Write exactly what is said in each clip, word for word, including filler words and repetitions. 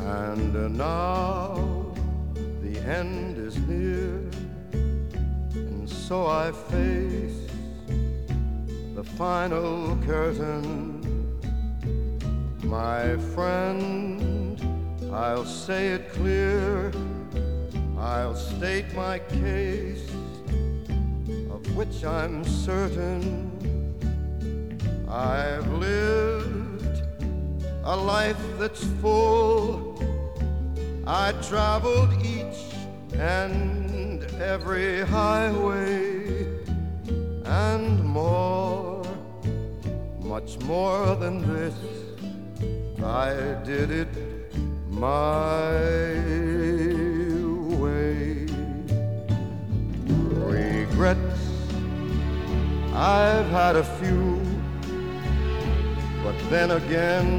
And now the end is near, and so I face the final curtain. My friend, I'll say it clear, I'll state my case, of which I'm certain. I've lived a life that's full. I traveled each and every highway and more, much more than this. I did it my way. Regrets, I've had a few, but then again,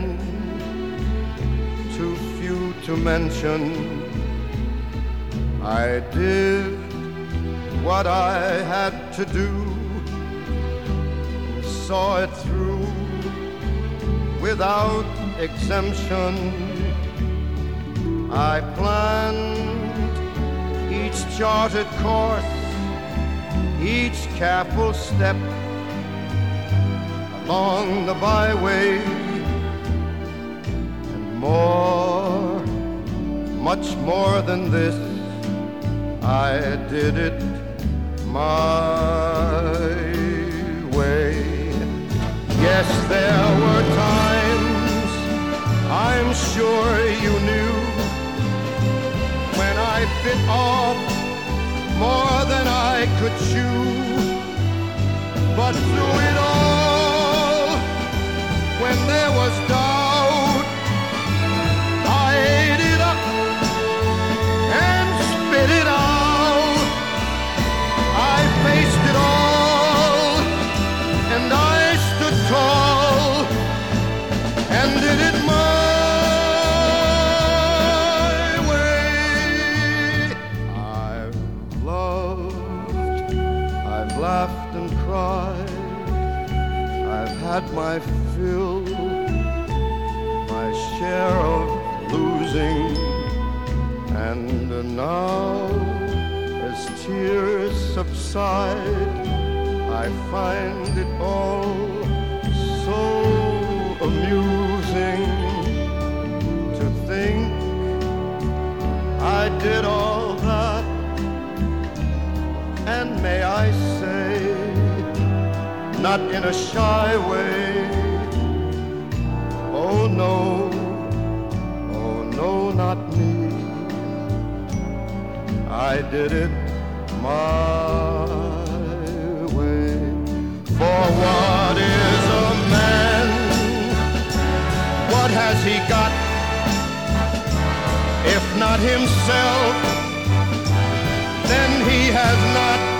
too few to mention. I did what I had to do, and saw it through without exemption. I planned each charted course, each careful step along the byway, and more, much more than this, I did it my way. Yes, there were times, I'm sure you knew, when I bit off more than I could chew. But through it all, when there was doubt, I ate it up and spit it out. I faced it all, and I stood tall and did it my laughed and cried, I've had my fill, my share of losing, and now as tears subside, I find it all so amusing to think I did all that. And may I say, not in a shy way, oh no, oh no, not me. I did it my way. For what is a man? What has he got, if not himself? Then he has not